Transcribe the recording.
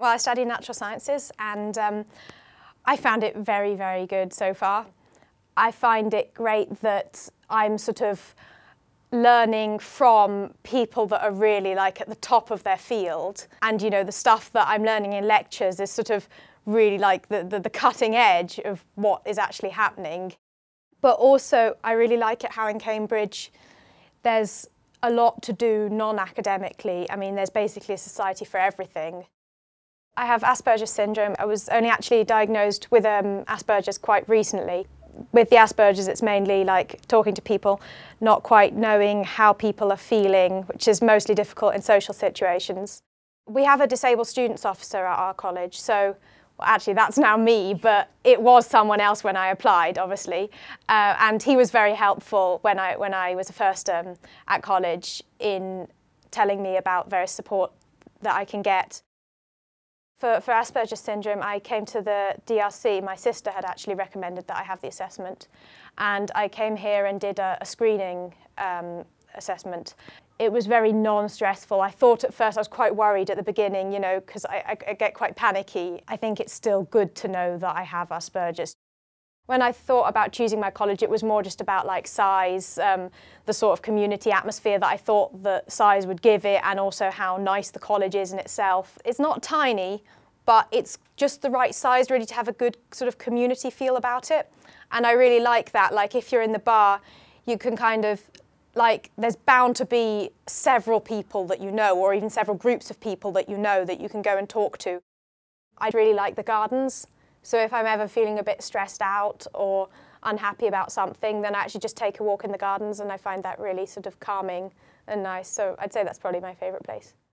Well, I study natural sciences and I found it very, very good so far. I find it great that I'm sort of learning from people that are really like at the top of their field. And you know, the stuff that I'm learning in lectures is sort of really like the cutting edge of what is actually happening. But also I really like it how in Cambridge there's a lot to do non-academically. I mean, there's basically a society for everything. I have Asperger's syndrome. I was only actually diagnosed with Asperger's quite recently. With the Asperger's, it's mainly like talking to people, not quite knowing how people are feeling, which is mostly difficult in social situations. We have a disabled students officer at our college, so well, actually that's now me, but it was someone else when I applied, obviously. And he was very helpful when I was first at college in telling me about various support that I can get. For Asperger's syndrome, I came to the DRC. My sister had actually recommended that I have the assessment. And I came here and did a screening assessment. It was very non-stressful. I thought at first, I was quite worried at the beginning, you know, because I get quite panicky. I think it's still good to know that I have Asperger's. When I thought about choosing my college, it was more just about like size, the sort of community atmosphere that I thought that size would give it, and also how nice the college is in itself. It's not tiny, but it's just the right size really to have a good sort of community feel about it. And I really like that. Like if you're in the bar, you can kind of like, there's bound to be several people that you know, or even several groups of people that you know that you can go and talk to. I really like the gardens. So if I'm ever feeling a bit stressed out or unhappy about something, then I actually just take a walk in the gardens, and I find that really sort of calming and nice. So I'd say that's probably my favourite place.